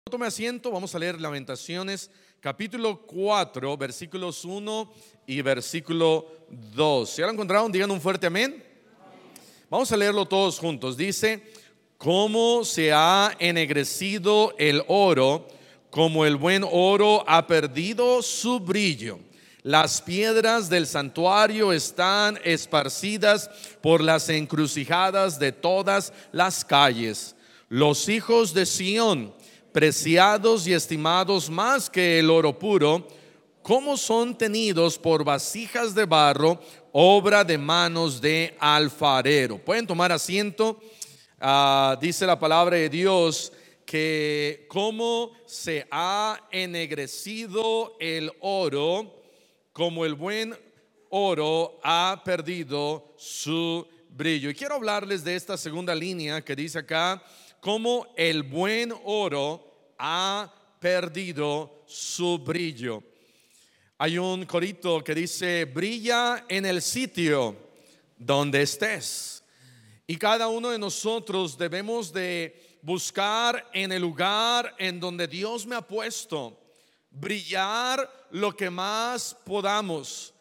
Tome asiento, vamos a leer Lamentaciones capítulo 4, versículos 1 y versículo 2. Si ya lo encontraron, digan un fuerte amén. Vamos a leerlo todos juntos. Dice: cómo se ha ennegrecido el oro, como el buen oro ha perdido su brillo. Las piedras del santuario están esparcidas por las encrucijadas de todas las calles. Los hijos de Sión, preciados y estimados más que el oro puro, como son tenidos por vasijas de barro, obra de manos de alfarero. Pueden tomar asiento. Dice la palabra de Dios que cómo se ha ennegrecido el oro, como el buen oro ha perdido su brillo. Y quiero hablarles de esta segunda línea que dice acá: como el buen oro ha perdido su brillo. Hay un corito que dice: brilla en el sitio donde estés. Y cada uno de nosotros debemos de buscar en el lugar en donde Dios me ha puesto, brillar lo que más podamos.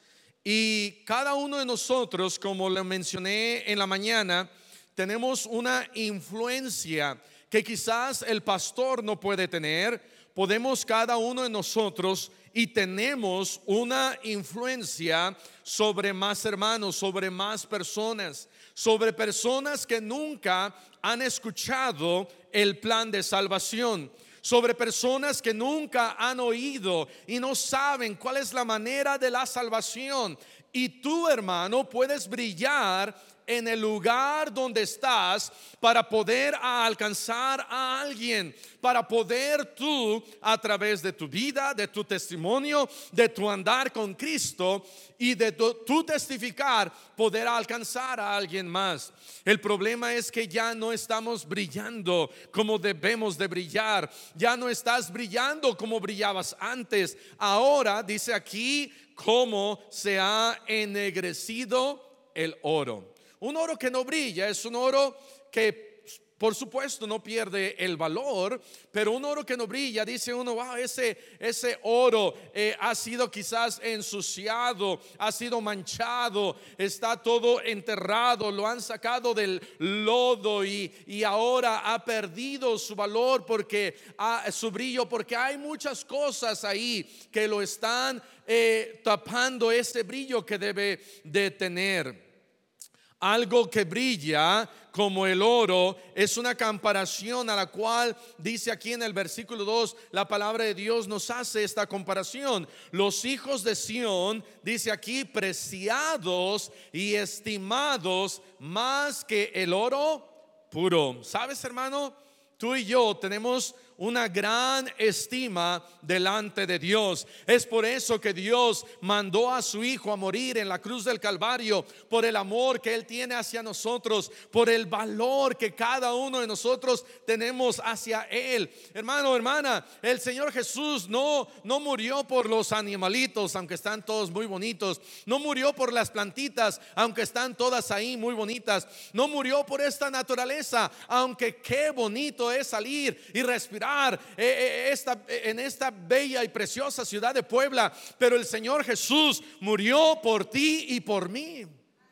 Y cada uno de nosotros, como le mencioné en la mañana, tenemos una influencia que quizás el pastor no puede tener. Podemos cada uno de nosotros y tenemos una influencia sobre más hermanos, sobre más personas, sobre personas que nunca han escuchado el plan de salvación, sobre personas que nunca han oído y no saben cuál es la manera de la salvación. Y tú, hermano, puedes brillar en el lugar donde estás para poder alcanzar a alguien, para poder tú, a través de tu vida, de tu testimonio, de tu andar con Cristo y de tu testificar, poder alcanzar a alguien más. El problema es que ya no estamos brillando como debemos de brillar. Ya no estás brillando como brillabas antes. Ahora dice aquí cómo se ha ennegrecido el oro. Un oro que no brilla es un oro que, por supuesto, no pierde el valor, pero un oro que no brilla, dice uno: wow, ese oro ha sido quizás ensuciado, ha sido manchado, está todo enterrado, lo han sacado del lodo y ahora ha perdido su valor, porque su brillo, porque hay muchas cosas ahí que lo están tapando ese brillo que debe de tener. Algo que brilla como el oro es una comparación a la cual dice aquí en el versículo 2, la palabra de Dios nos hace esta comparación. Los hijos de Sión, dice aquí, preciados y estimados más que el oro puro. ¿Sabes, hermano? Tú y yo tenemos una gran estima delante de Dios. Es por eso que Dios mandó a su Hijo a morir en la cruz del Calvario, por el amor que Él tiene hacia nosotros, por el valor que cada uno de nosotros tenemos hacia Él. Hermano, hermana, el Señor Jesús no murió por los animalitos, aunque están todos muy bonitos. No murió por las plantitas, aunque están todas ahí muy bonitas. No murió por esta naturaleza, aunque qué bonito es salir y respirar en esta bella y preciosa ciudad de Puebla. Pero el Señor Jesús murió por ti y por mí.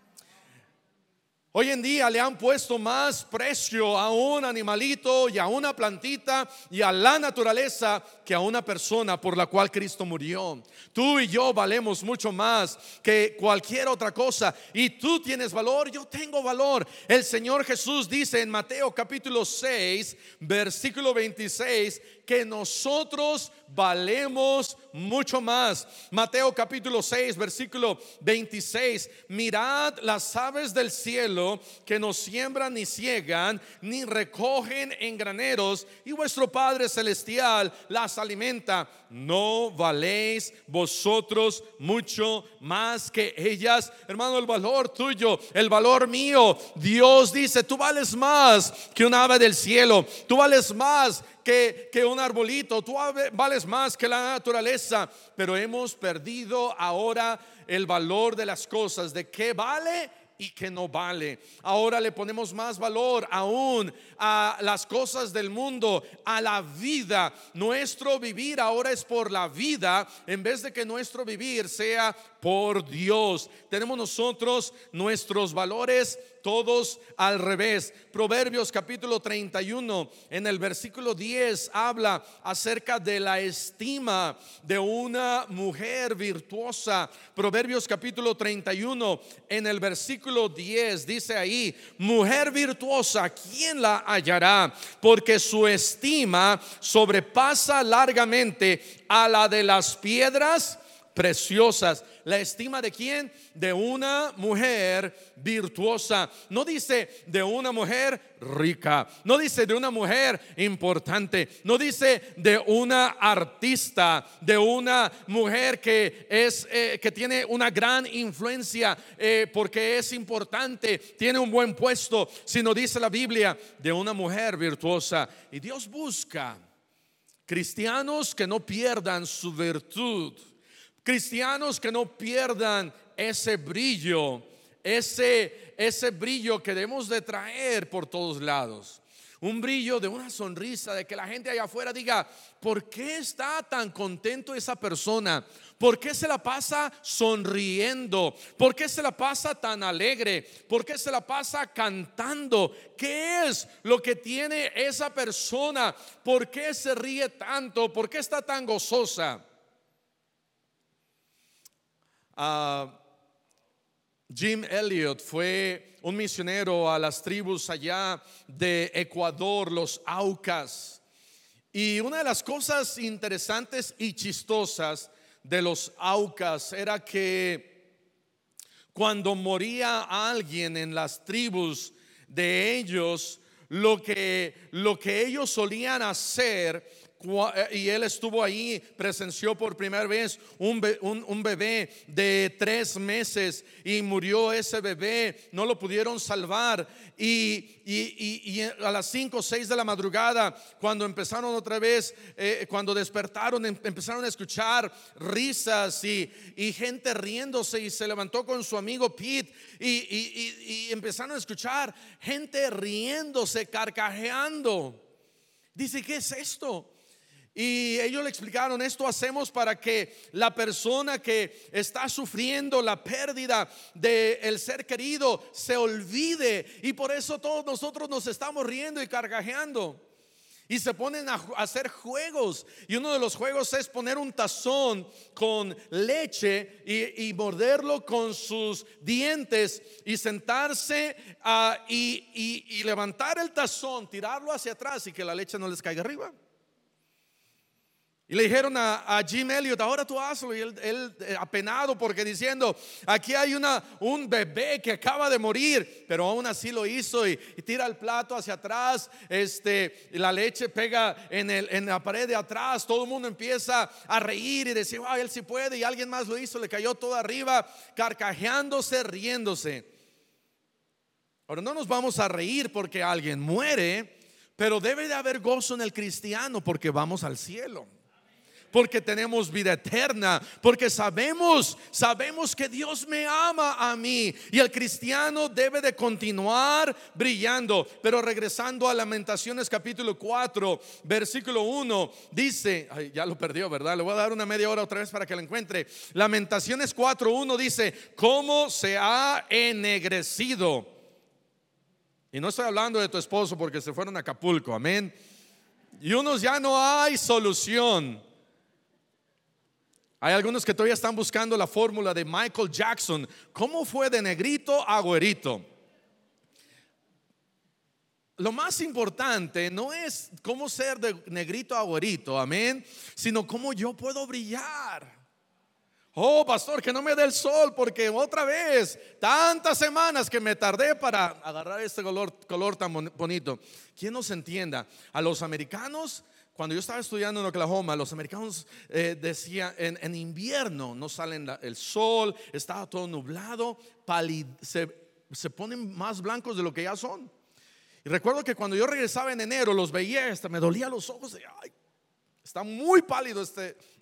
Hoy en día le han puesto más precio a un animalito y a una plantita y a la naturaleza que a una persona por la cual Cristo murió. Tú y yo valemos mucho más que cualquier otra cosa. Y tú tienes valor, yo tengo valor. El Señor Jesús dice en Mateo capítulo 6, versículo 26, que nosotros valemos mucho más. Mateo capítulo 6, versículo 26: mirad las aves del cielo, que no siembran ni ciegan ni recogen en graneros, y vuestro Padre celestial las alimenta. ¿No valéis vosotros mucho más que ellas? Hermano, el valor tuyo, el valor mío, Dios dice: tú vales más que un ave del cielo, tú vales más que un arbolito, tú vales más que la naturaleza. Pero hemos perdido ahora el valor de las cosas, de qué vale y que no vale. Ahora le ponemos más valor aún a las cosas del mundo, a la vida. Nuestro vivir ahora es por la vida, en vez de que nuestro vivir sea por Dios. Tenemos nosotros nuestros valores todos al revés. Proverbios capítulo 31 en el versículo 10 habla acerca de la estima de una mujer virtuosa. Proverbios capítulo 31 en el versículo 10 dice ahí: mujer virtuosa, ¿quién la hallará? Porque su estima sobrepasa largamente a la de las piedras preciosas. ¿La estima de quién? De una mujer virtuosa. No dice de una mujer rica, no dice de una mujer importante, no dice de una artista, de una mujer que tiene una gran influencia porque es importante, tiene un buen puesto, sino dice la Biblia de una mujer virtuosa. Y Dios busca cristianos que no pierdan su virtud, cristianos que no pierdan ese brillo, ese brillo que debemos de traer por todos lados. Un brillo de una sonrisa, de que la gente allá afuera diga: ¿por qué está tan contento esa persona? ¿Por qué se la pasa sonriendo? ¿Por qué se la pasa tan alegre? ¿Por qué se la pasa cantando? ¿Qué es lo que tiene esa persona? ¿Por qué se ríe tanto? ¿Por qué está tan gozosa? Jim Elliot fue un misionero a las tribus allá de Ecuador, los Aucas. Y una de las cosas interesantes y chistosas de los Aucas era que cuando moría alguien en las tribus de ellos, lo que ellos solían hacer, y él estuvo ahí, presenció por primera vez un bebé de 3 meses y murió ese bebé, no lo pudieron salvar. Y a las 5 o 6 de la madrugada, cuando empezaron otra vez, cuando despertaron, empezaron a escuchar risas y gente riéndose, y se levantó con su amigo Pete y empezaron a escuchar gente riéndose, carcajeando. Dice: ¿qué es esto? Y ellos le explicaron: esto hacemos para que la persona que está sufriendo la pérdida del ser querido se olvide, y por eso todos nosotros nos estamos riendo y carcajeando. Y se ponen a hacer juegos, y uno de los juegos es poner un tazón con leche y morderlo con sus dientes y sentarse y levantar el tazón, tirarlo hacia atrás y que la leche no les caiga arriba. Y le dijeron a Jim Elliot: ahora tú hazlo. Y él apenado, porque diciendo: aquí hay un bebé que acaba de morir, pero aún así lo hizo, y tira el plato hacia atrás, y la leche pega en la pared de atrás. Todo el mundo empieza a reír y decir: wow, él sí puede. Y alguien más lo hizo, le cayó todo arriba, carcajeándose, riéndose. Ahora, no nos vamos a reír porque alguien muere, pero debe de haber gozo en el cristiano, porque vamos al cielo, porque tenemos vida eterna, porque sabemos que Dios me ama a mí, y el cristiano debe de continuar brillando. Pero regresando a Lamentaciones capítulo 4 versículo 1 dice, ay, ya lo perdió, ¿verdad? Le voy a dar una media hora otra vez para que lo encuentre. Lamentaciones 4:1 dice: cómo se ha ennegrecido. Y no estoy hablando de tu esposo porque se fueron a Acapulco, amén. Y unos ya no hay solución. Hay algunos que todavía están buscando la fórmula de Michael Jackson: ¿cómo fue de negrito a güerito? Lo más importante no es cómo ser de negrito a güerito, amén, sino cómo yo puedo brillar. Oh, pastor, que no me dé el sol, porque otra vez tantas semanas que me tardé para agarrar este color tan bonito. ¿Quién nos entienda? A los americanos, cuando yo estaba estudiando en Oklahoma, los americanos decían: en invierno no salen el sol, estaba todo nublado, se ponen más blancos de lo que ya son. Y recuerdo que cuando yo regresaba en enero, los veía, hasta me dolía los ojos. Ay, está muy pálido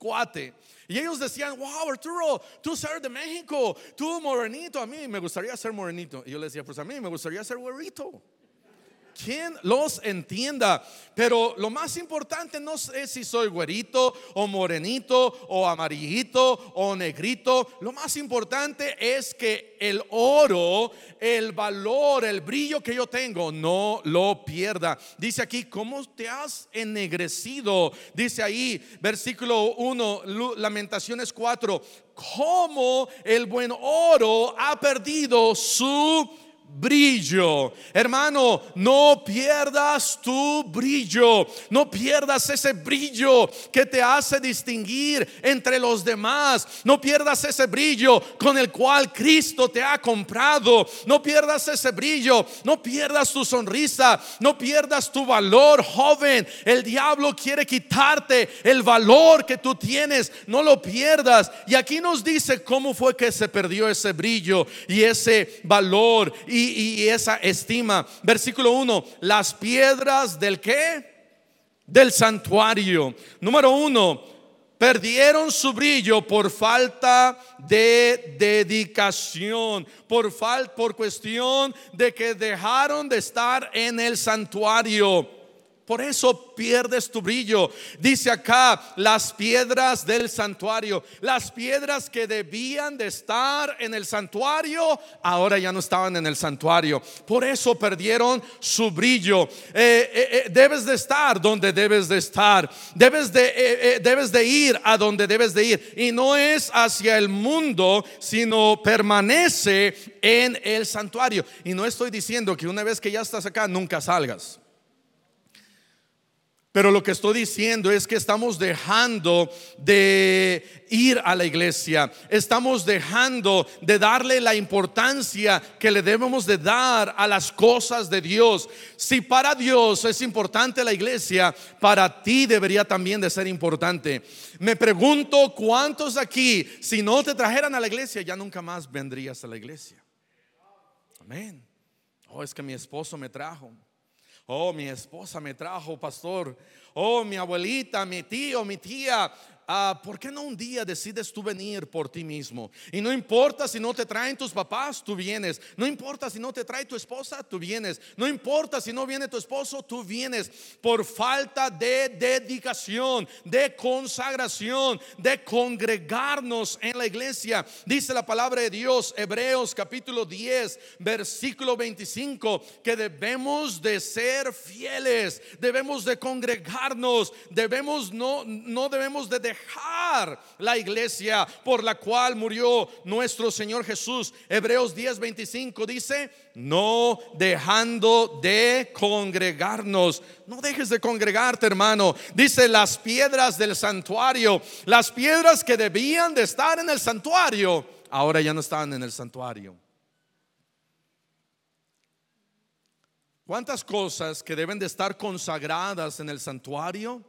cuate. Y ellos decían, wow, Arturo, tú eres de México, tú morenito. A mí me gustaría ser morenito. Y yo les decía, pues a mí me gustaría ser güerito. ¿Quién los entienda? Pero lo más importante no es si soy güerito o morenito o amarillito o negrito. Lo más importante es que el oro, el valor, el brillo que yo tengo, no lo pierda. Dice aquí, ¿cómo te has ennegrecido? Dice ahí, versículo 1, Lamentaciones 4, cómo el buen oro ha perdido su brillo. Hermano, no pierdas tu brillo, no pierdas ese brillo que te hace distinguir entre los demás. No pierdas ese brillo con el cual Cristo te ha comprado. No pierdas ese brillo, no pierdas tu sonrisa, no pierdas tu valor, joven. El diablo quiere quitarte el valor que tú tienes, no lo pierdas. Y aquí nos dice cómo fue que se perdió ese brillo y ese valor y esa estima. Versículo 1, las piedras del ¿qué? Del santuario. Número 1, perdieron su brillo por falta de dedicación, por cuestión de que dejaron de estar en el santuario. Por eso pierdes tu brillo. Dice acá, las piedras del santuario, las piedras que debían de estar en el santuario, ahora ya no estaban en el santuario. Por eso perdieron su brillo. Debes de estar donde debes de estar. Debes de ir a donde debes de ir. Y no es hacia el mundo, sino permanece en el santuario. Y no estoy diciendo que una vez que ya estás acá nunca salgas. Pero lo que estoy diciendo es que estamos dejando de ir a la iglesia. Estamos dejando de darle la importancia que le debemos de dar a las cosas de Dios. Si para Dios es importante la iglesia, para ti debería también de ser importante. Me pregunto cuántos aquí, si no te trajeran a la iglesia, ya nunca más vendrías a la iglesia. Amén. Oh, es que mi esposo me trajo. Oh, mi esposa me trajo, pastor. Oh, mi abuelita, mi tío, mi tía. ¿Por qué no un día decides tú venir por ti mismo? Y no importa si no te traen tus papás, tú vienes. No importa si no te trae tu esposa, tú vienes. No importa si no viene tu esposo, tú vienes. Por falta de dedicación, de consagración, de congregarnos en la iglesia. Dice la palabra de Dios, Hebreos capítulo 10, versículo 25, que debemos de ser fieles, debemos de congregarnos, no debemos de dejar la iglesia por la cual murió nuestro Señor Jesús. Hebreos 10:25 dice, no dejando de congregarnos. No dejes de congregarte, hermano. Dice, las piedras del santuario, las piedras que debían de estar en el santuario, ahora ya no estaban en el santuario. ¿Cuántas cosas que deben de estar consagradas en el santuario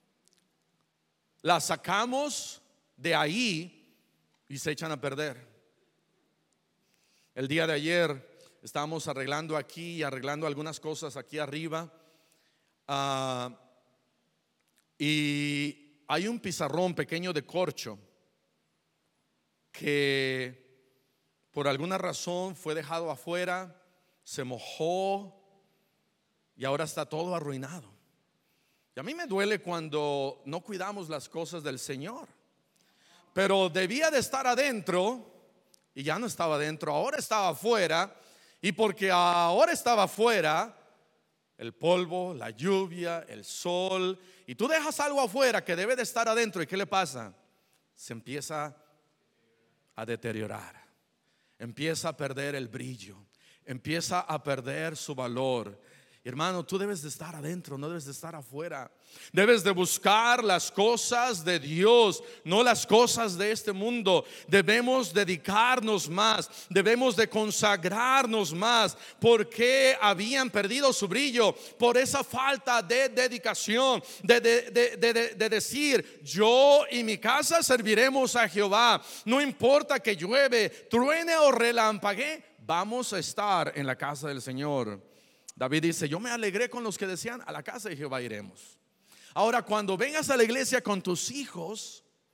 las sacamos de ahí y se echan a perder? El día de ayer estábamos arreglando aquí, arreglando algunas cosas aquí arriba, y hay un pizarrón pequeño de corcho que por alguna razón fue dejado afuera, se mojó y ahora está todo arruinado. Y a mí me duele cuando no cuidamos las cosas del Señor. Pero debía de estar adentro y ya no estaba adentro, ahora estaba afuera. Y porque ahora estaba afuera, el polvo, la lluvia, el sol, y tú dejas algo afuera que debe de estar adentro, ¿y qué le pasa? Se empieza a deteriorar, empieza a perder el brillo, empieza a perder su valor. Hermano, tú debes de estar adentro, no debes de estar afuera. Debes de buscar las cosas de Dios, no las cosas de este mundo. Debemos dedicarnos más, debemos de consagrarnos más. Porque habían perdido su brillo por esa falta de dedicación, de decir, yo y mi casa serviremos a Jehová. No importa que llueve, truene o relampaguee, vamos a estar en la casa del Señor. David dice, yo me alegré con los que decían, a la casa de Jehová iremos. Ahora, cuando vengas a la iglesia con tus hijos,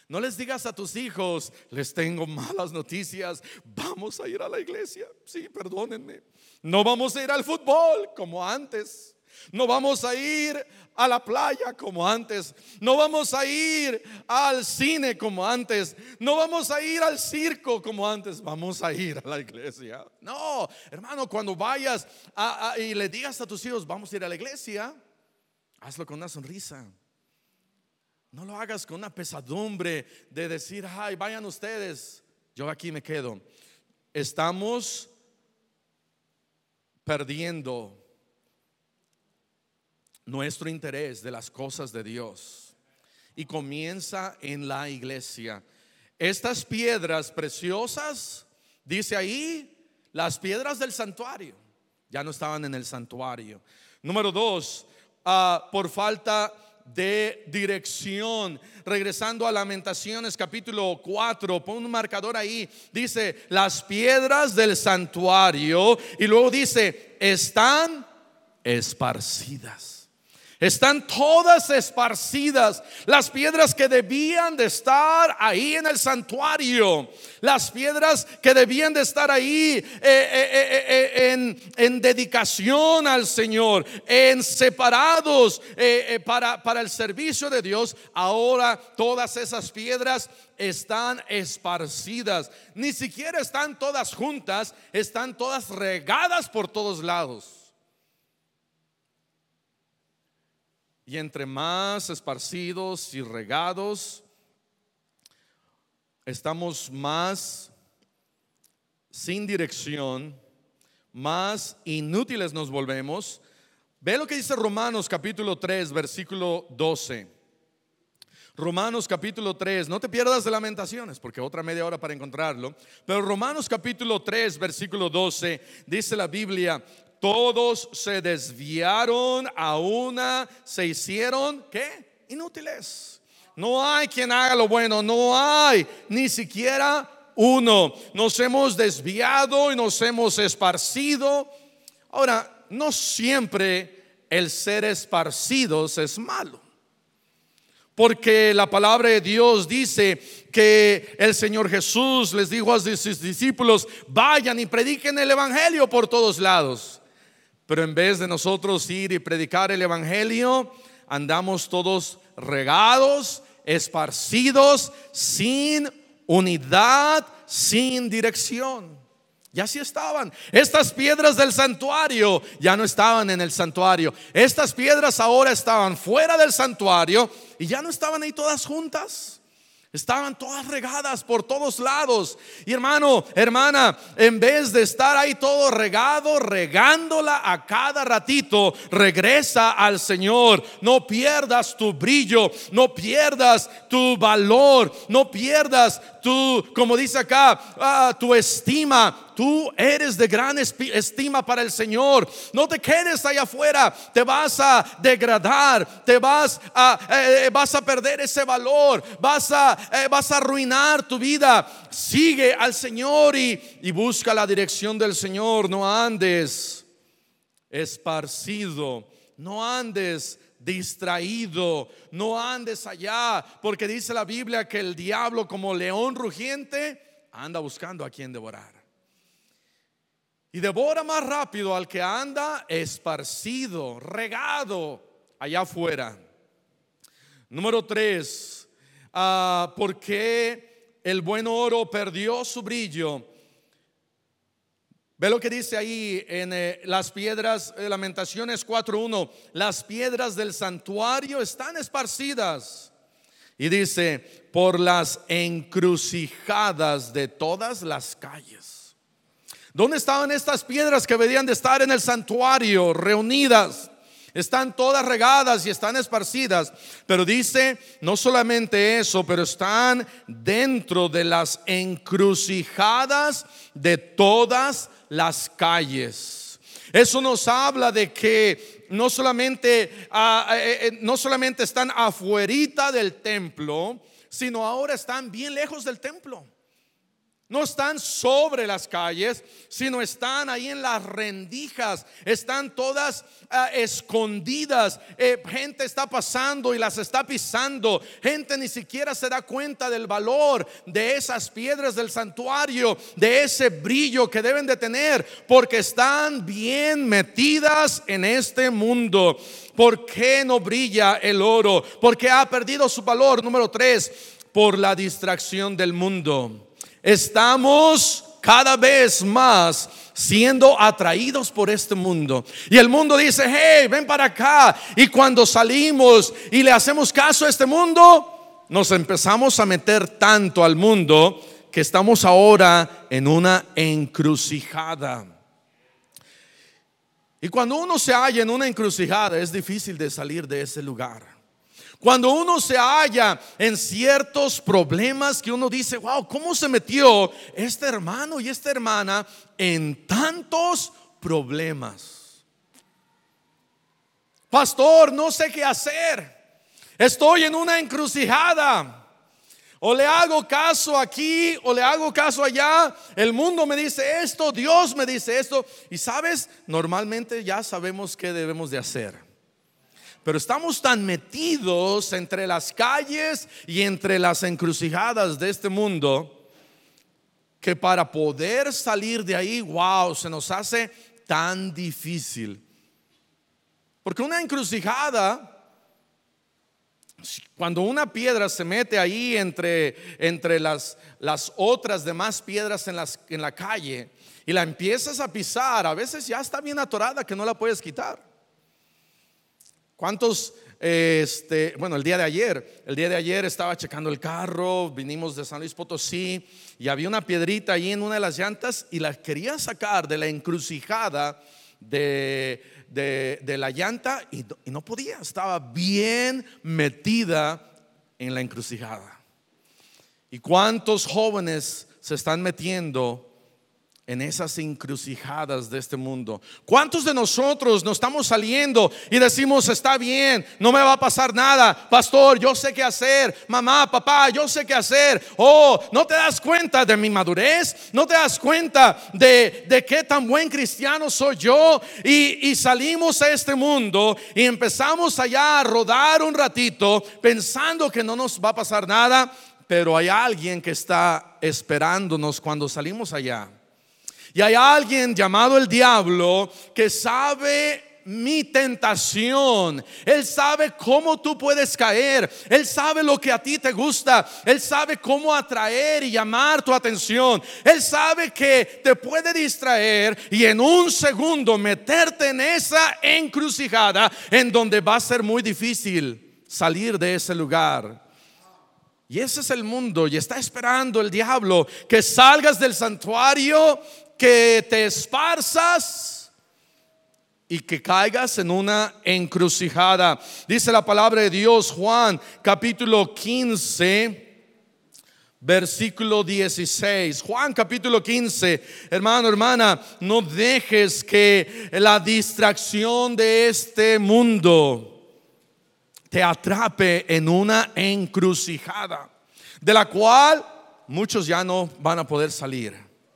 No les digas a tus hijos: les tengo malas noticias, vamos a ir a la iglesia. Sí, perdónenme, no vamos a ir al fútbol como antes. No vamos a ir a la playa como antes. No vamos a ir al cine como antes. No vamos a ir al circo como antes. Vamos a ir a la iglesia. No, hermano, cuando vayas y le digas a tus hijos: vamos a ir a la iglesia, hazlo con una sonrisa. No lo hagas con una pesadumbre de decir: ay, vayan ustedes, yo aquí me quedo. Estamos perdiendo nuestro interés de las cosas de Dios, y comienza en la iglesia. Estas piedras preciosas, dice ahí, las piedras del santuario, ya no estaban en el santuario. Número 2, por falta de dirección. Regresando a Lamentaciones capítulo 4, pon un marcador ahí. Dice: las piedras del santuario, y luego dice: están esparcidas. Están todas esparcidas. Las piedras que debían de estar ahí en el santuario, las piedras que debían de estar ahí en dedicación al Señor, en separados para el servicio de Dios, ahora todas esas piedras están esparcidas. Ni siquiera están todas juntas, están todas regadas por todos lados. Y entre más esparcidos y regados estamos, más sin dirección, más inútiles nos volvemos. Ve lo que dice Romanos capítulo 3, versículo 12. Romanos capítulo 3, no te pierdas de Lamentaciones, porque otra media hora para encontrarlo. Pero Romanos capítulo 3, versículo 12, dice la Biblia: todos se desviaron, a una se hicieron, ¿qué? Inútiles. No hay quien haga lo bueno, no hay ni siquiera uno. Nos hemos desviado y nos hemos esparcido. Ahora, no siempre el ser esparcidos es malo, porque la palabra de Dios dice que el Señor Jesús les dijo a sus discípulos: vayan y prediquen el evangelio por todos lados. Pero en vez de nosotros ir y predicar el evangelio, andamos todos regados, esparcidos, sin unidad, sin dirección. Y así estaban. Estas piedras del santuario ya no estaban en el santuario. Estas piedras ahora estaban fuera del santuario y ya no estaban ahí todas juntas. Estaban todas regadas por todos lados. Y hermano, hermana, en vez de estar ahí todo regado, regándola a cada ratito, regresa al Señor. No pierdas tu brillo, no pierdas tu valor, no pierdas tu, como dice acá, tu estima. Tú eres de gran estima para el Señor. No te quedes allá afuera, te vas a degradar, te vas a perder ese valor, vas a arruinar tu vida. Sigue al Señor y busca la dirección del Señor. No andes esparcido, no andes distraído, no andes allá, porque dice la Biblia que el diablo, como león rugiente, anda buscando a quien devorar. Y devora más rápido al que anda esparcido, regado allá afuera. Número 3, ¿por qué el buen oro perdió su brillo? Ve lo que dice ahí en las piedras, Lamentaciones 4:1. Las piedras del santuario están esparcidas. Y dice: por las encrucijadas de todas las calles. ¿Dónde estaban estas piedras que debían de estar en el santuario reunidas? Están todas regadas y están esparcidas. Pero dice, no solamente eso, pero están dentro de las encrucijadas de todas las calles. Eso nos habla de que no solamente están afuerita del templo, sino ahora están bien lejos del templo. No están sobre las calles, sino están ahí en las rendijas. Están todas escondidas. Gente está pasando y las está pisando. Gente ni siquiera se da cuenta del valor de esas piedras del santuario, de ese brillo que deben de tener, porque están bien metidas en este mundo. ¿Por qué no brilla el oro? Porque ha perdido su valor. Número 3, por la distracción del mundo. Estamos cada vez más siendo atraídos por este mundo. Y el mundo dice: hey, ven para acá. Y cuando salimos y le hacemos caso a este mundo, nos empezamos a meter tanto al mundo que estamos ahora en una encrucijada. Y cuando uno se halla en una encrucijada, es difícil de salir de ese lugar. Cuando uno se halla en ciertos problemas que uno dice: wow, ¿cómo se metió este hermano y esta hermana en tantos problemas? Pastor, no sé qué hacer. Estoy en una encrucijada. O le hago caso aquí o le hago caso allá. El mundo me dice esto, Dios me dice esto. Y sabes, normalmente ya sabemos qué debemos de hacer. Pero estamos tan metidos entre las calles y entre las encrucijadas de este mundo que para poder salir de ahí, wow, se nos hace tan difícil. Porque una encrucijada, cuando una piedra se mete ahí entre las otras demás piedras en la calle y la empiezas a pisar, a veces ya está bien atorada que no la puedes quitar. ¿Cuántos, el día de ayer estaba checando el carro, vinimos de San Luis Potosí y había una piedrita ahí en una de las llantas y la quería sacar de la encrucijada de la llanta y no podía, estaba bien metida en la encrucijada. ¿Y cuántos jóvenes se están metiendo en esas encrucijadas de este mundo? ¿Cuántos de nosotros nos estamos saliendo y decimos: está bien, no me va a pasar nada, pastor, yo sé qué hacer, mamá, papá, yo sé qué hacer? Oh, ¿no te das cuenta de mi madurez? ¿No te das cuenta de qué tan buen cristiano soy yo? Y salimos a este mundo y empezamos allá a rodar un ratito pensando que no nos va a pasar nada, pero hay alguien que está esperándonos cuando salimos allá. Y hay alguien llamado el diablo que sabe mi tentación. Él sabe cómo tú puedes caer. Él sabe lo que a ti te gusta. Él sabe cómo atraer y llamar tu atención. Él sabe que te puede distraer y en un segundo meterte en esa encrucijada en donde va a ser muy difícil salir de ese lugar. Y ese es el mundo, y está esperando el diablo que salgas del santuario, que te esparzas y que caigas en una encrucijada. Dice la palabra de Dios, Juan capítulo 15, versículo 16. Juan capítulo 15. Hermano, hermana, no dejes que la distracción de este mundo te atrape en una encrucijada de la cual muchos ya no van a poder salir,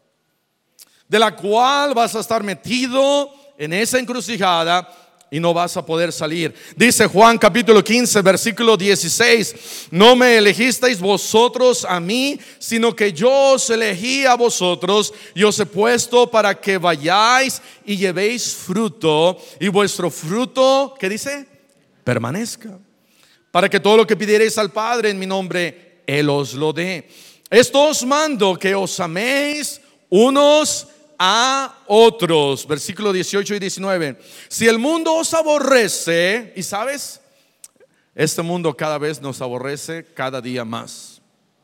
de la cual vas a estar metido en esa encrucijada y no vas a poder salir. Dice Juan capítulo 15 versículo 16: no me elegisteis vosotros a mí, sino que yo os elegí a vosotros y os he puesto para que vayáis y llevéis fruto, y vuestro fruto, ¿qué dice? Permanezca, para que todo lo que pidiereis al Padre en mi nombre, Él os lo dé. Esto os mando, que os améis unos a otros. Versículo 18 y 19. Si el mundo os aborrece, y sabes, este mundo cada vez nos aborrece cada día más.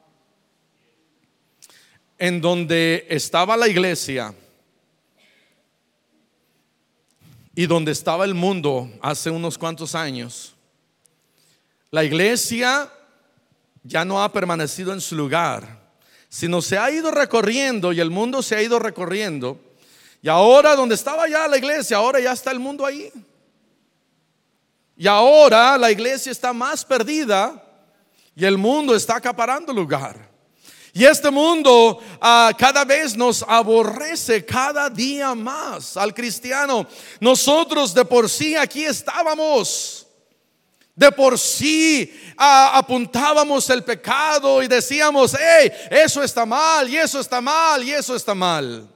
En donde estaba la iglesia y donde estaba el mundo hace unos cuantos años, la iglesia ya no ha permanecido en su lugar, sino se ha ido recorriendo, y el mundo se ha ido recorriendo. Y ahora donde estaba ya la iglesia, ahora ya está el mundo ahí. Y ahora la iglesia está más perdida y el mundo está acaparando lugar. Y este mundo cada vez nos aborrece cada día más al cristiano. Nosotros de por sí aquí estábamos. De por sí apuntábamos el pecado y decíamos, hey, eso está mal, y eso está mal, y eso está mal.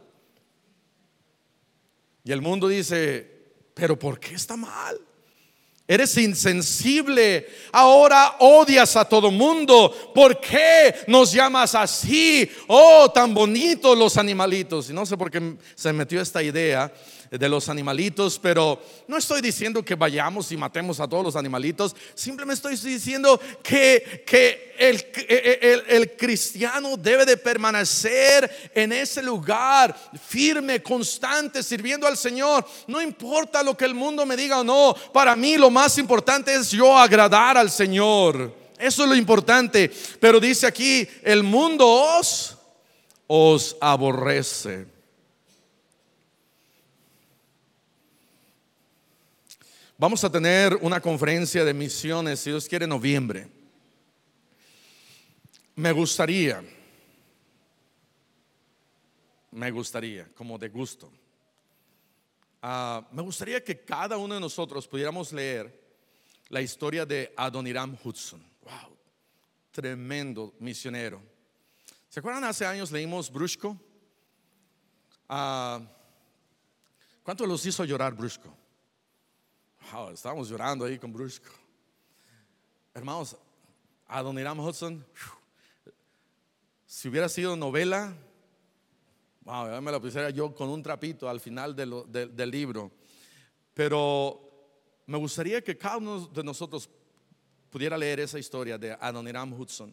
Y el mundo dice, pero ¿por qué está mal? Eres insensible, ahora odias a todo mundo. ¿Por qué nos llamas así? Oh, tan bonitos los animalitos. Y no sé por qué se metió esta idea de los animalitos, pero no estoy diciendo que vayamos y matemos a todos los animalitos. Simplemente estoy diciendo que el cristiano debe de permanecer en ese lugar firme, constante, sirviendo al Señor. No importa lo que el mundo me diga o no. Para mí lo más importante es yo agradar al Señor. Eso es lo importante. Pero dice aquí, el mundo os aborrece. Vamos a tener una conferencia de misiones, si Dios quiere, en noviembre. Me gustaría, como de gusto, me gustaría que cada uno de nosotros pudiéramos leer la historia de Adoniram Hudson. Wow, tremendo misionero. ¿Se acuerdan? Hace años leímos Brushko. ¿Cuánto los hizo llorar Brushko? Wow, estábamos llorando ahí con Brushko. Hermanos, Adoniram Hudson, si hubiera sido novela, wow, ya me la pusiera yo con un trapito al final del libro. Pero me gustaría que cada uno de nosotros pudiera leer esa historia de Adoniram Hudson.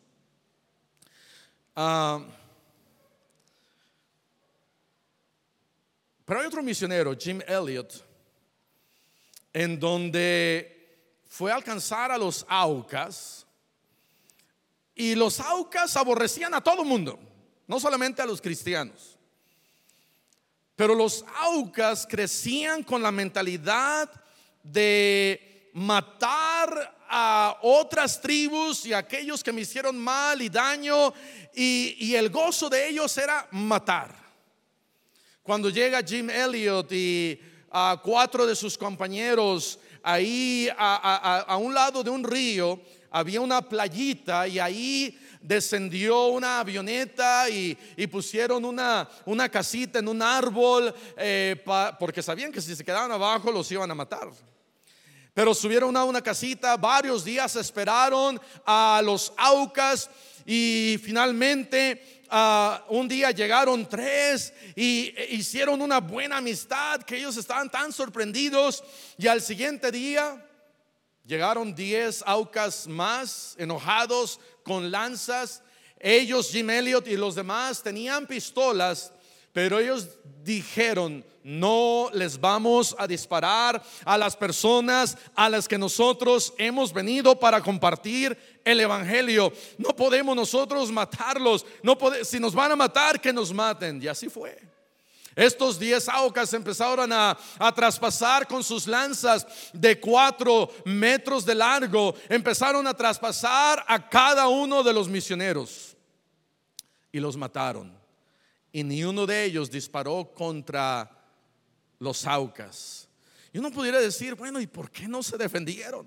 Pero hay otro misionero, Jim Elliot, en donde fue a alcanzar a los Aucas. Y los Aucas aborrecían a todo mundo, no solamente a los cristianos. Pero los Aucas crecían con la mentalidad de matar a otras tribus y a aquellos que me hicieron mal y daño, y el gozo de ellos era matar. Cuando llega Jim Elliot y a 4 de sus compañeros ahí a un lado de un río, había una playita, y ahí descendió una avioneta y pusieron una casita en un árbol, porque sabían que si se quedaban abajo los iban a matar. Pero subieron a una casita, varios días esperaron a los Aucas, y finalmente un día llegaron 3 y hicieron una buena amistad que ellos estaban tan sorprendidos. Y al siguiente día llegaron 10 Aucas más, enojados, con lanzas. Ellos, Jim Elliot y los demás, tenían pistolas, pero ellos dijeron: no les vamos a disparar a las personas a las que nosotros hemos venido para compartir el evangelio. No podemos nosotros matarlos. Si nos van a matar, que nos maten. Y así fue. Estos 10 Aucas empezaron a traspasar con sus lanzas de 4 metros de largo. Empezaron a traspasar a cada uno de los misioneros y los mataron. Y ni uno de ellos disparó contra los Aucas. Y uno pudiera decir: bueno, ¿y por qué no se defendieron?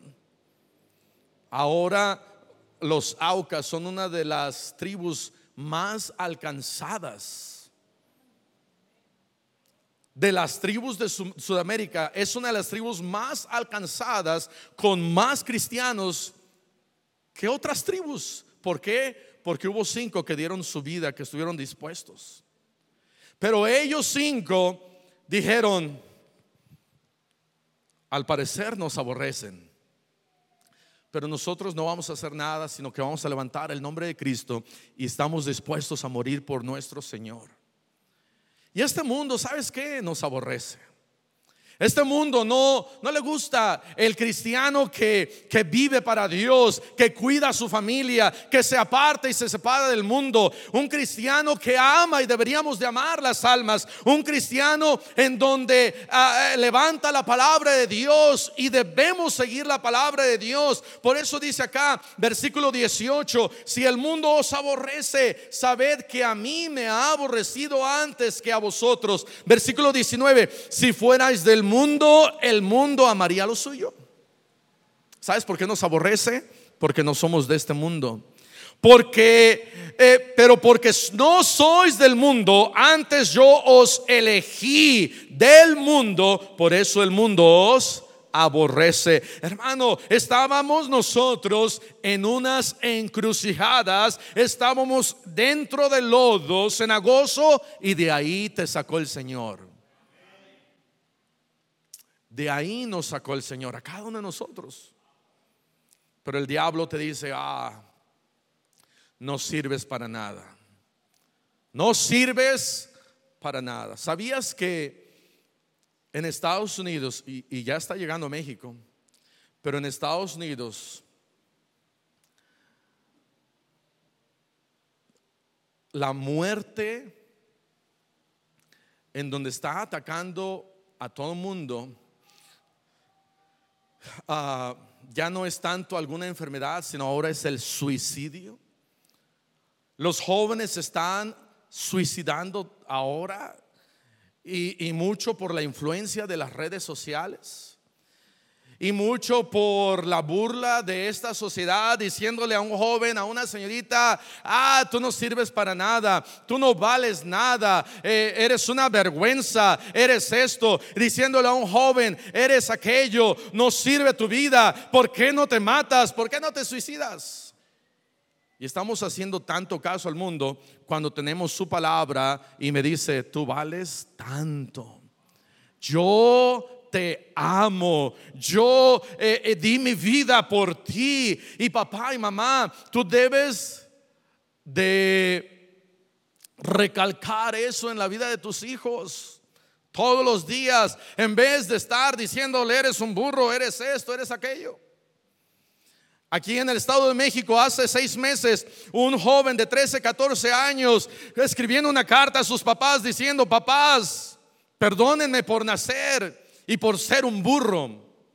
Ahora los Aucas son una de las tribus más alcanzadas. De las tribus de Sudamérica, es una de las tribus más alcanzadas, con más cristianos que otras tribus. ¿Por qué? Porque hubo 5 que dieron su vida, que estuvieron dispuestos. Pero ellos 5 dijeron: al parecer nos aborrecen, pero nosotros no vamos a hacer nada, sino que vamos a levantar el nombre de Cristo y estamos dispuestos a morir por nuestro Señor. Y este mundo, ¿sabes qué? Nos aborrece. Este mundo no le gusta el cristiano que vive para Dios, que cuida a su familia, que se aparta y se separa del mundo. Un cristiano que ama, y deberíamos de amar las almas. Un cristiano en donde levanta la palabra de Dios, y debemos seguir la palabra de Dios. Por eso dice acá, versículo 18: si el mundo os aborrece, sabed que a mí me ha aborrecido antes que a vosotros. Versículo 19: si fuerais del mundo, el mundo amaría lo suyo. ¿Sabes por qué nos aborrece? Porque no somos de este mundo. Pero porque no sois del mundo, antes yo os elegí del mundo, por eso el mundo os aborrece. Hermano, estábamos nosotros en unas encrucijadas, estábamos dentro del lodo cenagoso, y de ahí te sacó el Señor. De ahí nos sacó el Señor a cada uno de nosotros. Pero el diablo te dice: no sirves para nada. No sirves para nada. ¿Sabías que en Estados Unidos, y ya está llegando a México, pero en Estados Unidos la muerte, en donde está atacando a todo el mundo, ya no es tanto alguna enfermedad, sino ahora es el suicidio? Los jóvenes están suicidando ahora, y mucho por la influencia de las redes sociales, y mucho por la burla de esta sociedad, diciéndole a un joven, a una señorita: tú no sirves para nada, tú no vales nada, eres una vergüenza, eres esto. Diciéndole a un joven: eres aquello, no sirve tu vida, ¿por qué no te matas? ¿Por qué no te suicidas? Y estamos haciendo tanto caso al mundo cuando tenemos su palabra, y me dice: tú vales tanto, yo te amo, yo di mi vida por ti. Y papá y mamá, tú debes de recalcar eso en la vida de tus hijos todos los días, en vez de estar diciéndole: eres un burro, eres esto, eres aquello. Aquí en el Estado de México, hace 6 meses, un joven de 13, 14 años escribiendo una carta a sus papás diciendo: papás, perdónenme por nacer y por ser un burro.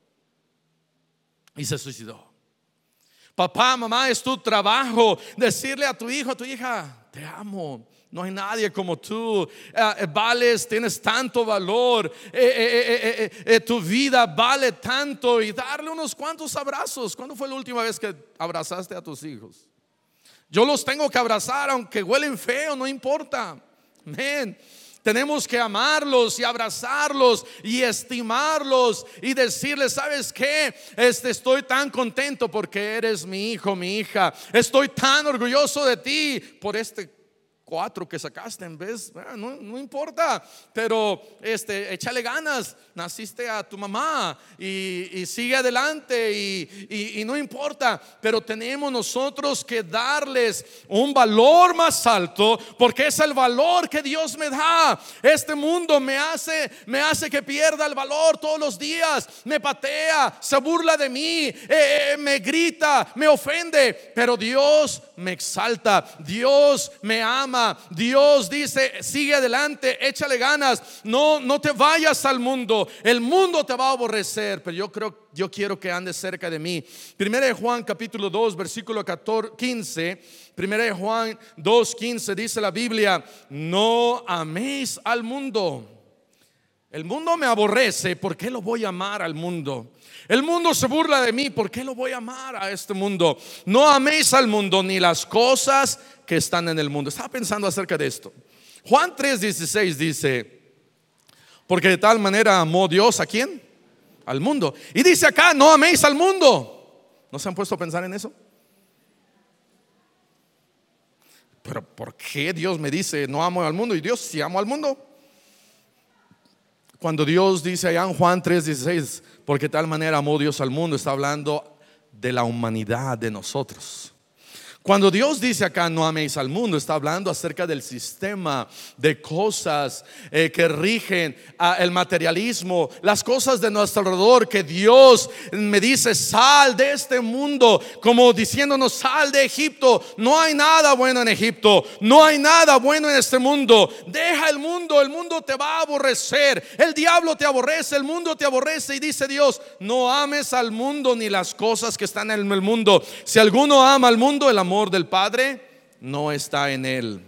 Y se suicidó. Papá, mamá, es tu trabajo decirle a tu hijo, a tu hija: te amo, no hay nadie como tú, vales, tienes tanto valor, tu vida vale tanto. Y darle unos cuantos abrazos. ¿Cuándo fue la última vez que abrazaste a tus hijos? Yo los tengo que abrazar aunque huelen feo, no importa. Amén. Tenemos que amarlos y abrazarlos y estimarlos y decirles: ¿sabes qué? Estoy tan contento porque eres mi hijo, mi hija. Estoy tan orgulloso de ti por 4 que sacaste en vez, no importa, pero échale ganas, naciste a tu mamá, y sigue adelante, y no importa. Pero tenemos nosotros que darles un valor más alto, porque es el valor que Dios me da. Este mundo me hace que pierda el valor todos los días, me patea, se burla de mí, me grita, me ofende, pero Dios me exalta, Dios me ama. Dios dice: sigue adelante, échale ganas, no te vayas al mundo. El mundo te va a aborrecer, pero yo quiero que andes cerca de mí. Primera de Juan capítulo 2 versículo 15. Primera de Juan 2:15 dice la Biblia: no améis al mundo. El mundo me aborrece, ¿por qué lo voy a amar al mundo? El mundo se burla de mí, ¿por qué lo voy a amar a este mundo? No améis al mundo ni las cosas que están en el mundo. Estaba pensando acerca de esto. Juan 3:16 dice: porque de tal manera amó Dios ¿a quién? Al mundo. Y dice acá: no améis al mundo. ¿No se han puesto a pensar en eso? Pero ¿por qué Dios me dice no amo al mundo? Y Dios sí amo al mundo. Cuando Dios dice allá en Juan 3:16, porque de tal manera amó Dios al mundo, está hablando de la humanidad, de nosotros. Cuando Dios dice acá no améis al mundo, está hablando acerca del sistema de cosas que rigen el materialismo, las cosas de nuestro alrededor, que Dios me dice sal de este mundo, como diciéndonos sal de Egipto. No hay nada bueno en Egipto, no hay nada bueno en este mundo. Deja el mundo te va a aborrecer, el diablo te aborrece, el mundo te aborrece. Y dice Dios, no ames al mundo ni las cosas que están en el mundo. Si alguno ama al mundo, el amor del Padre no está en él.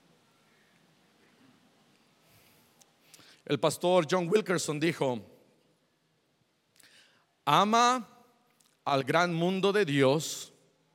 El pastor John Wilkerson dijo: ama al gran mundo de Dios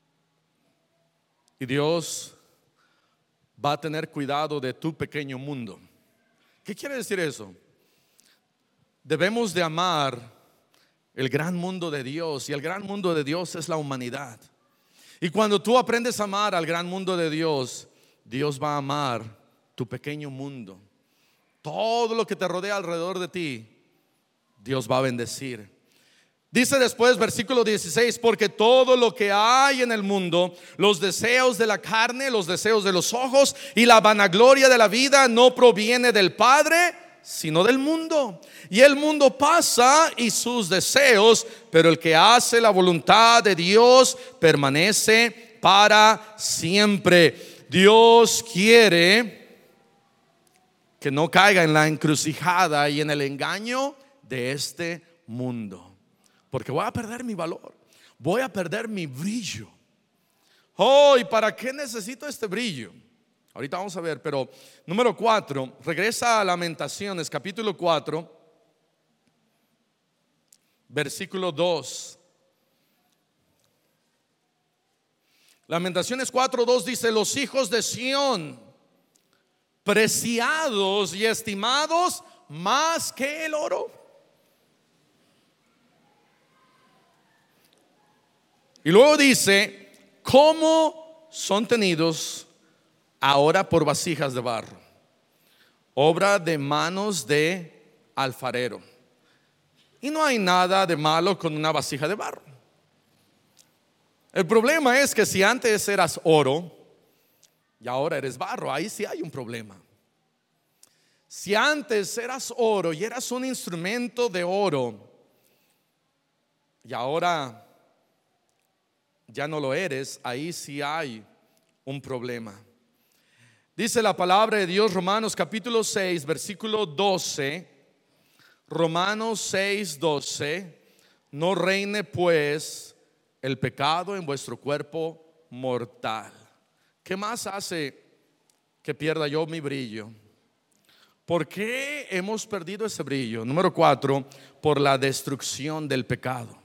y Dios va a tener cuidado de tu pequeño mundo. ¿Qué quiere decir eso? Debemos de amar el gran mundo de Dios, y el gran mundo de Dios es la humanidad. Y cuando tú aprendes a amar al gran mundo de Dios, Dios va a amar tu pequeño mundo. Todo lo que te rodea alrededor de ti, Dios va a bendecir. Dice después, versículo 16: porque todo lo que hay en el mundo, los deseos de la carne, los deseos de los ojos y la vanagloria de la vida, no proviene del Padre, sino del mundo. Y el mundo pasa y sus deseos, pero el que hace la voluntad de Dios permanece para siempre. Dios quiere que no caiga en la encrucijada y en el engaño de este mundo, porque voy a perder mi valor, voy a perder mi brillo. Oh, ¿y para qué necesito este brillo? Ahorita vamos a ver, pero número 4, regresa a Lamentaciones capítulo 4, versículo 2. Lamentaciones 4:2 dice: los hijos de Sión, preciados y estimados más que el oro. Y luego dice: ¿cómo son tenidos ahora por vasijas de barro, obra de manos de alfarero? Y no hay nada de malo con una vasija de barro. El problema es que si antes eras oro y ahora eres barro, ahí sí hay un problema. Si antes eras oro y eras un instrumento de oro y ahora ya no lo eres, ahí sí hay un problema. Dice la palabra de Dios, Romanos capítulo 6, versículo 12. Romanos 6, 12: no reine pues el pecado en vuestro cuerpo mortal. ¿Qué más hace que pierda yo mi brillo? ¿Por qué hemos perdido ese brillo? Número 4, por la destrucción del pecado.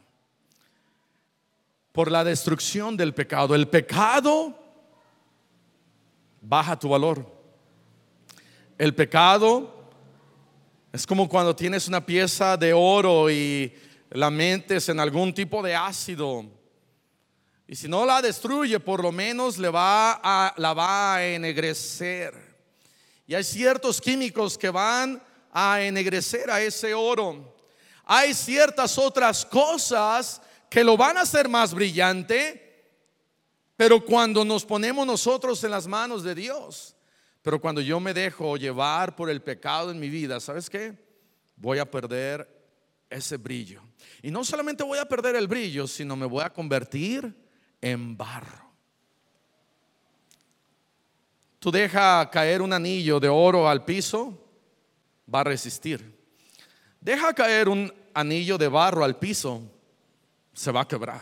Por la destrucción del pecado. El pecado baja tu valor. El pecado es como cuando tienes una pieza de oro y la metes en algún tipo de ácido, y si no la destruye, por lo menos la va a ennegrecer. Y hay ciertos químicos que van a ennegrecer a ese oro. Hay ciertas otras cosas que lo van a hacer más brillante, pero cuando nos ponemos nosotros en las manos de Dios. Pero cuando yo me dejo llevar por el pecado en mi vida, ¿sabes qué? Voy a perder ese brillo. Y no solamente voy a perder el brillo, sino me voy a convertir en barro. Tú deja caer un anillo de oro al piso, va a resistir. Deja caer un anillo de barro al piso, se va a quebrar.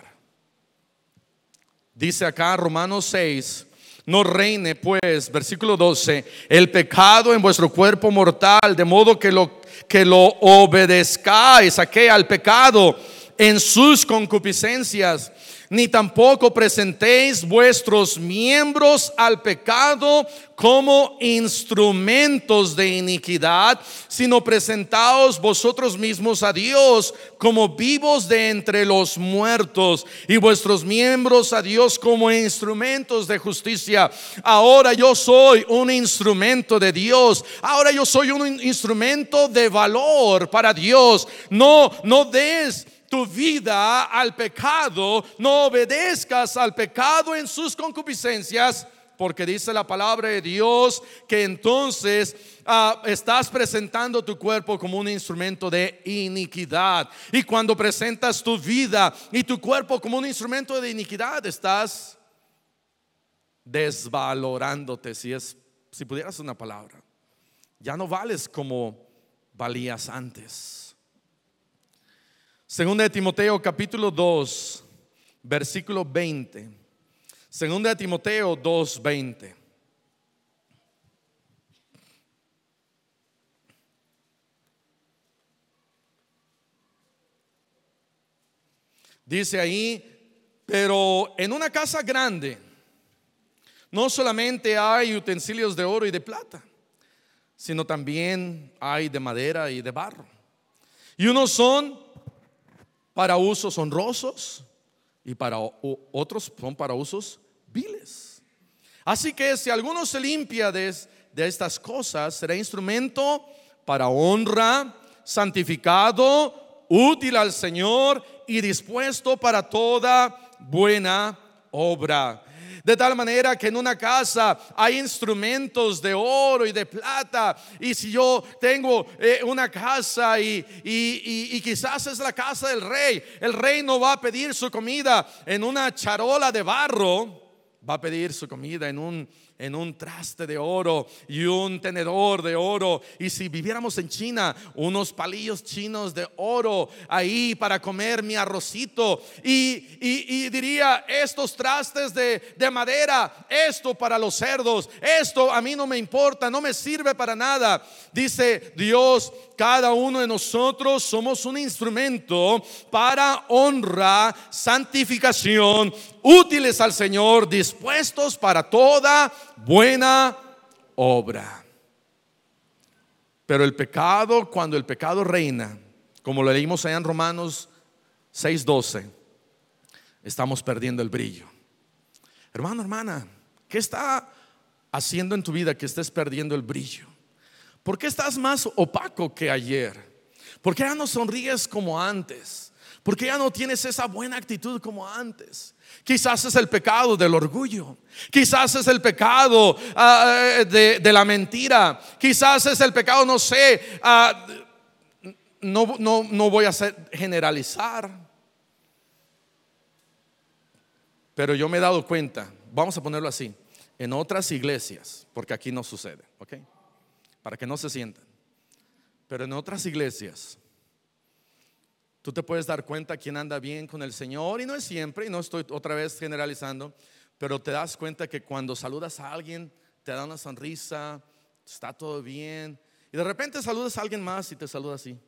Dice acá Romanos 6: no reine pues, versículo 12, el pecado en vuestro cuerpo mortal, de modo que lo obedezcáis. ¿A qué? Al pecado en sus concupiscencias. Ni tampoco presentéis vuestros miembros al pecado como instrumentos de iniquidad, sino presentaos vosotros mismos a Dios como vivos de entre los muertos, y vuestros miembros a Dios como instrumentos de justicia. Ahora yo soy un instrumento de Dios. Ahora yo soy un instrumento de valor para Dios. No des tu vida al pecado, no obedezcas al pecado en sus concupiscencias, porque dice la palabra de Dios que entonces estás presentando tu cuerpo como un instrumento de iniquidad. Y cuando presentas tu vida y tu cuerpo como un instrumento de iniquidad, estás desvalorándote, si pudieras una palabra. Ya no vales como valías antes. Segunda de Timoteo capítulo 2 versículo 20. Segunda de Timoteo 2:20. Dice ahí: pero en una casa grande no solamente hay utensilios de oro y de plata, sino también hay de madera y de barro. Y unos son para usos honrosos y para otros son para usos viles. Así que si alguno se limpia de estas cosas, será instrumento para honra, santificado, útil al Señor y dispuesto para toda buena obra. De tal manera que en una casa hay instrumentos de oro y de plata. Y si yo tengo una casa y quizás es la casa del rey, el rey no va a pedir su comida en una charola de barro, va a pedir su comida en un traste de oro y un tenedor de oro. Y si viviéramos en China, unos palillos chinos de oro ahí para comer mi arrocito. Y diría: estos trastes de madera, esto para los cerdos, esto a mí no me importa, no me sirve para nada. Dice Dios: cada uno de nosotros somos un instrumento para honra, santificación, útiles al Señor, dispuestos para toda buena obra. Pero el pecado, cuando el pecado reina, como lo leímos allá en Romanos 6:12, estamos perdiendo el brillo. Hermano, hermana, ¿qué está haciendo en tu vida que estés perdiendo el brillo? ¿Por qué estás más opaco que ayer? ¿Por qué ya no sonríes como antes? ¿Por qué ya no tienes esa buena actitud como antes? Quizás es el pecado del orgullo. Quizás es el pecado de la mentira. Quizás es el pecado, no sé, no voy a generalizar. Pero yo me he dado cuenta, vamos a ponerlo así, en otras iglesias, porque aquí no sucede, ¿ok? Para que no se sientan. Pero en otras iglesias tú te puedes dar cuenta quién anda bien con el Señor, y no es siempre, y no estoy otra vez generalizando, pero te das cuenta que cuando saludas a alguien te da una sonrisa, está todo bien, y de repente saludas a alguien más y te saluda así.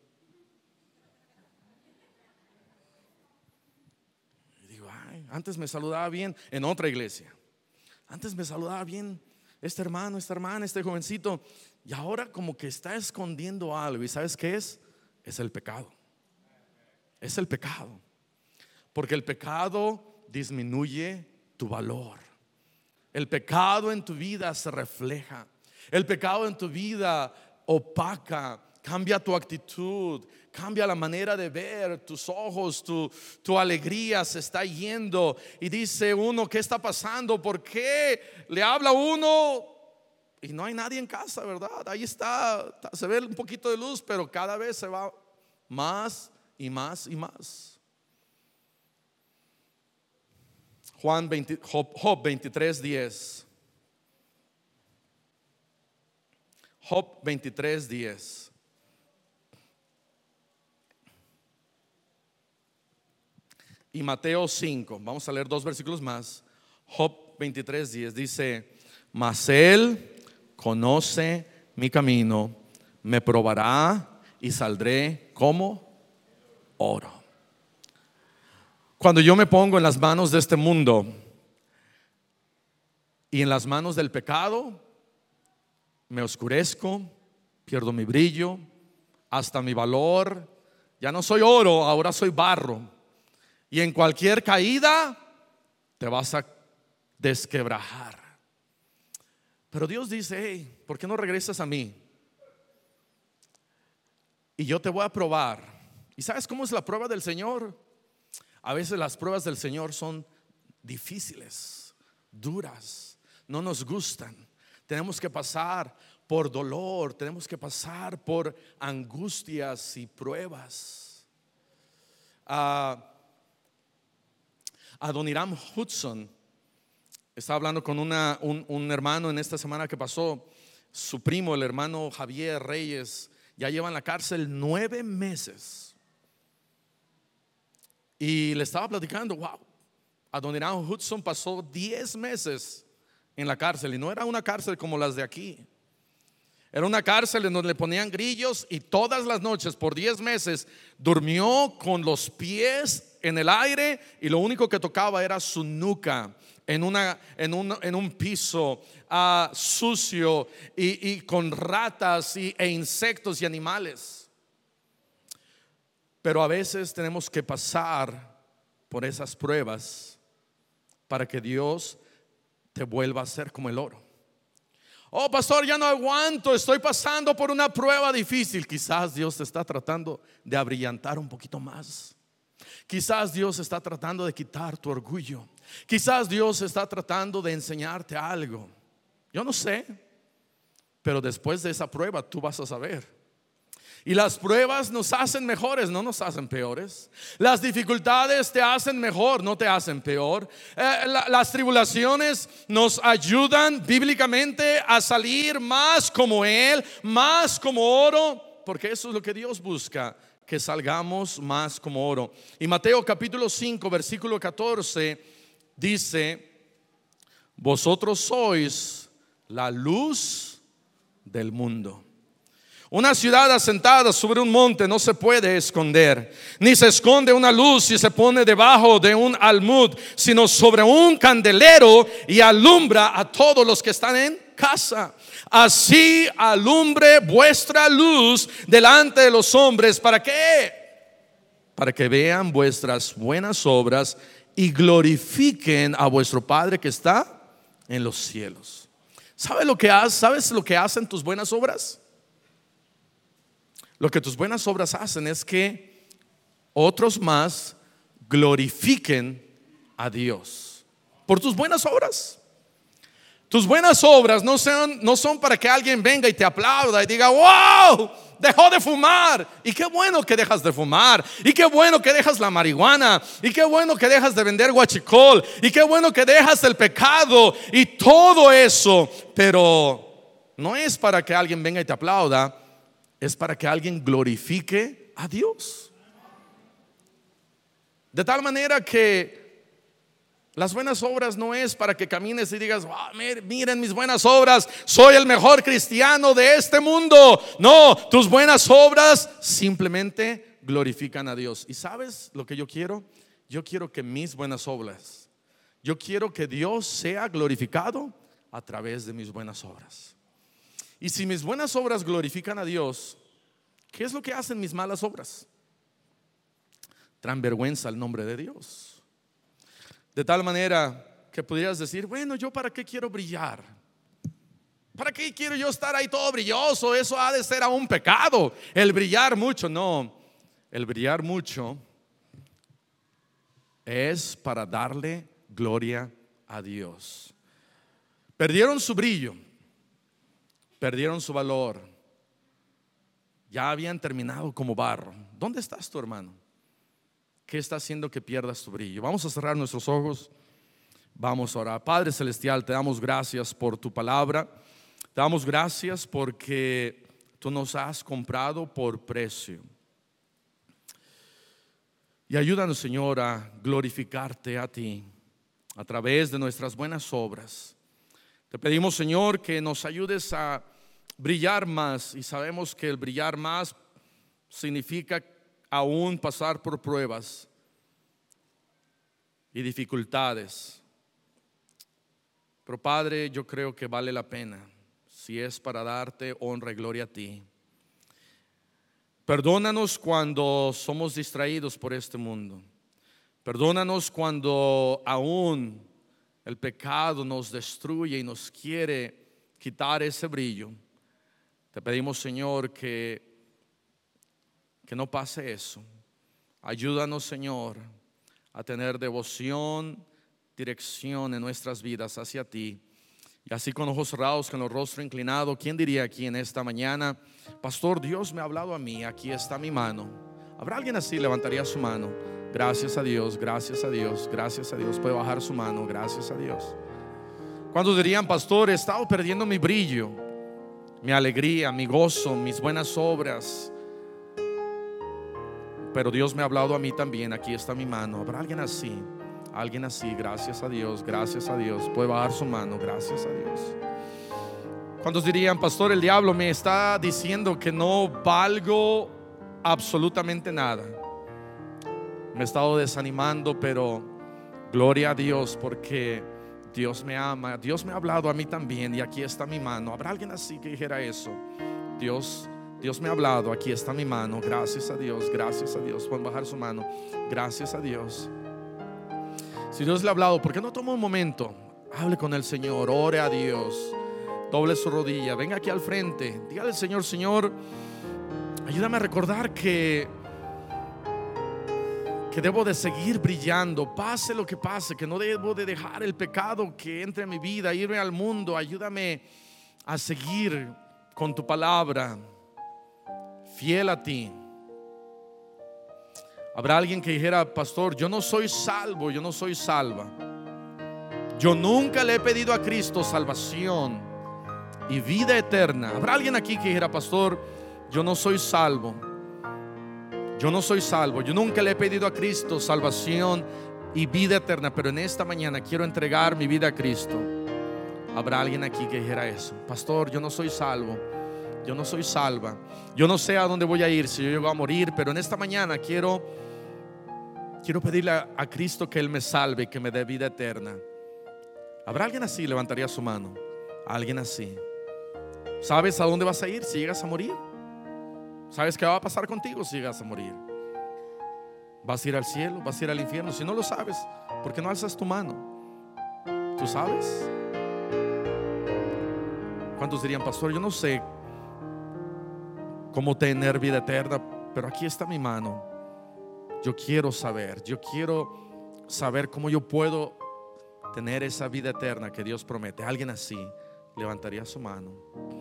Y digo: ay, antes me saludaba bien en otra iglesia, antes me saludaba bien este hermano, esta hermana, este jovencito, y ahora como que está escondiendo algo. ¿Y sabes qué es? Es el pecado. Es el pecado. Porque el pecado disminuye tu valor. El pecado en tu vida se refleja. El pecado en tu vida opaca, cambia tu actitud, cambia la manera de ver, tus ojos, tu alegría se está yendo. Y dice uno: ¿qué está pasando? ¿Por qué le habla uno y no hay nadie en casa, verdad? Ahí está, se ve un poquito de luz, pero cada vez se va más y más y más. Job 23:10. Job 23:10. Y Mateo 5. Vamos a leer 2 versículos más. Job 23:10 dice: mas Él conoce mi camino, me probará y saldré como oro. Cuando yo me pongo en las manos de este mundo y en las manos del pecado, me oscurezco, pierdo mi brillo, hasta mi valor. Ya no soy oro, ahora soy barro. Y en cualquier caída te vas a desquebrajar. Pero Dios dice: hey, ¿por qué no regresas a mí? Y yo te voy a probar ¿Y sabes cómo es la prueba del Señor? A veces las pruebas del Señor son difíciles, duras, no nos gustan. Tenemos que pasar por dolor, tenemos que pasar por angustias y pruebas. Adoniram Hudson estaba hablando con un hermano en esta semana que pasó. Su primo, el hermano Javier Reyes, ya lleva en la cárcel 9 meses. Y le estaba platicando, wow, Adoniram Hudson pasó 10 meses en la cárcel. Y no era una cárcel como las de aquí. Era una cárcel en donde le ponían grillos, y todas las noches por 10 meses durmió con los pies en el aire, y lo único que tocaba era su nuca en un piso sucio y con ratas e insectos y animales. Pero a veces tenemos que pasar por esas pruebas para que Dios te vuelva a ser como el oro. Oh, pastor, ya no aguanto, estoy pasando por una prueba difícil. Quizás Dios te está tratando de abrillantar un poquito más. Quizás Dios está tratando de quitar tu orgullo. Quizás Dios está tratando de enseñarte algo. Yo no sé, pero después de esa prueba tú vas a saber. Y las pruebas nos hacen mejores, no nos hacen peores. Las dificultades te hacen mejor, no te hacen peor. Las tribulaciones nos ayudan bíblicamente a salir más como Él, más como oro, porque eso es lo que Dios busca, que salgamos más como oro. Y Mateo capítulo 5 versículo 14 dice: vosotros sois la luz del mundo. Una ciudad asentada sobre un monte no se puede esconder, ni se esconde una luz y se pone debajo de un almud, sino sobre un candelero, y alumbra a todos los que están en casa. Así alumbre vuestra luz delante de los hombres. ¿Para qué? Para que vean vuestras buenas obras y glorifiquen a vuestro Padre que está en los cielos. ¿Sabes lo que hacen tus buenas obras? Lo que tus buenas obras hacen es que otros más glorifiquen a Dios por tus buenas obras. Tus buenas obras no son para que alguien venga y te aplauda y diga: wow, dejó de fumar. Y qué bueno que dejas de fumar. Y qué bueno que dejas la marihuana. Y qué bueno que dejas de vender guachicol. Y qué bueno que dejas el pecado y todo eso. Pero no es para que alguien venga y te aplauda, es para que alguien glorifique a Dios. De tal manera que las buenas obras no es para que camines y digas: oh, miren mis buenas obras, soy el mejor cristiano de este mundo. No, tus buenas obras simplemente glorifican a Dios. ¿Y sabes lo que yo quiero? Yo quiero que mis buenas obras, yo quiero que Dios sea glorificado a través de mis buenas obras. Y si mis buenas obras glorifican a Dios, ¿qué es lo que hacen mis malas obras? Traen vergüenza al nombre de Dios. De tal manera que pudieras decir: bueno, ¿yo para qué quiero brillar? ¿Para qué quiero yo estar ahí todo brilloso? Eso ha de ser un pecado, el brillar mucho. No, el brillar mucho es para darle gloria a Dios. Perdieron su brillo, perdieron su valor, ya habían terminado como barro. ¿Dónde estás tu hermano? ¿Qué está haciendo que pierdas tu brillo? Vamos a cerrar nuestros ojos, vamos a orar. Padre celestial, te damos gracias por tu palabra. Te damos gracias porque tú nos has comprado por precio. Y ayúdanos, Señor, a glorificarte a ti a través de nuestras buenas obras. Te pedimos, Señor, que nos ayudes a brillar más. Y sabemos que el brillar más significa aún pasar por pruebas y dificultades. Pero Padre, yo creo que vale la pena, si es para darte honra y gloria a ti. Perdónanos cuando somos distraídos por este mundo. Perdónanos cuando aún el pecado nos destruye y nos quiere quitar ese brillo. Te pedimos, Señor, que no pase eso. Ayúdanos, Señor, a tener devoción, dirección en nuestras vidas hacia ti. Y así con ojos cerrados, con el rostro inclinado, ¿quién diría aquí en esta mañana: pastor, Dios me ha hablado a mí, aquí está mi mano? ¿Habrá alguien así? Levantaría su mano. Gracias a Dios, gracias a Dios, gracias a Dios. Puede bajar su mano, gracias a Dios. ¿Cuántos dirían: pastor, he estado perdiendo mi brillo, mi alegría, mi gozo, mis buenas obras, pero Dios me ha hablado a mí también, aquí está mi mano? ¿Habrá alguien así? Alguien así, gracias a Dios, gracias a Dios. Puede bajar su mano, gracias a Dios. ¿Cuántos dirían: pastor, el diablo me está diciendo que no valgo absolutamente nada, me he estado desanimando, pero gloria a Dios porque Dios me ama, Dios me ha hablado a mí también y aquí está mi mano? ¿Habrá alguien así que dijera eso? Dios me ha hablado, aquí está mi mano, gracias a Dios, gracias a Dios. Pueden bajar su mano, gracias a Dios. Si Dios le ha hablado, ¿por qué no toma un momento? Hable con el Señor, ore a Dios, doble su rodilla, venga aquí al frente, dígale al Señor: Señor, ayúdame a recordar que debo de seguir brillando, pase lo que pase, que no debo de dejar el pecado que entre en mi vida, irme al mundo. Ayúdame a seguir con tu palabra, fiel a ti. Habrá alguien que dijera: pastor, yo no soy salvo, yo no soy salva, yo nunca le he pedido a Cristo salvación y vida eterna. Habrá alguien aquí que dijera: pastor, yo no soy salvo, yo no soy salvo, yo nunca le he pedido a Cristo salvación y vida eterna, pero en esta mañana quiero entregar mi vida a Cristo. Habrá alguien aquí que dijera eso: pastor, yo no soy salvo, yo no soy salva, yo no sé a dónde voy a ir si yo llego a morir, pero en esta mañana quiero pedirle a Cristo que Él me salve y que me dé vida eterna. ¿Habrá alguien así? Levantaría su mano. Alguien así. ¿Sabes a dónde vas a ir si llegas a morir? ¿Sabes qué va a pasar contigo si llegas a morir? ¿Vas a ir al cielo? ¿Vas a ir al infierno? Si no lo sabes, ¿por qué no alzas tu mano? ¿Tú sabes? ¿Cuántos dirían: pastor, yo no sé cómo tener vida eterna, pero aquí está mi mano? Yo quiero saber cómo yo puedo tener esa vida eterna que Dios promete. Alguien así levantaría su mano.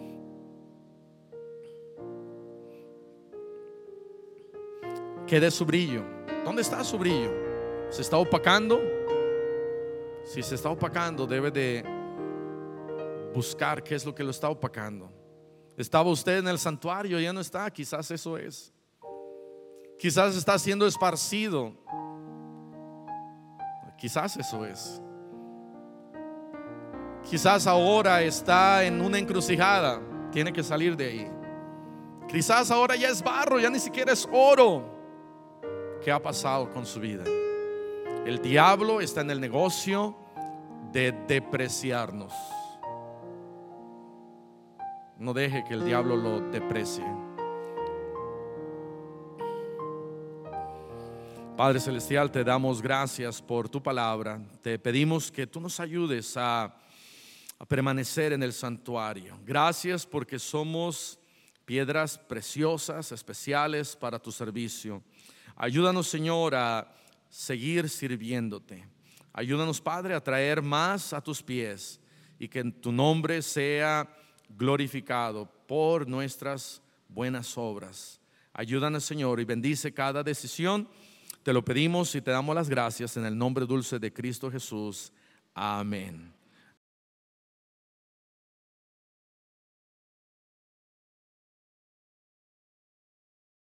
¿Qué de su brillo? ¿Dónde está su brillo? ¿Se está opacando? Si se está opacando, debe de buscar qué es lo que lo está opacando. ¿Estaba usted en el santuario? Ya no está. Quizás eso es. Quizás está siendo esparcido. Quizás eso es. Quizás ahora está en una encrucijada, tiene que salir de ahí. Quizás ahora ya es barro, ya ni siquiera es oro. ¿Qué ha pasado con su vida? El diablo está en el negocio de depreciarnos. No deje que el diablo lo deprecie. Padre celestial, te damos gracias por tu palabra. Te pedimos que tú nos ayudes a permanecer en el santuario. Gracias porque somos piedras preciosas, especiales para tu servicio. Ayúdanos, Señor, a seguir sirviéndote. Ayúdanos, Padre, a traer más a tus pies y que en tu nombre sea glorificado por nuestras buenas obras. Ayúdanos, Señor, y bendice cada decisión. Te lo pedimos y te damos las gracias en el nombre dulce de Cristo Jesús. Amén.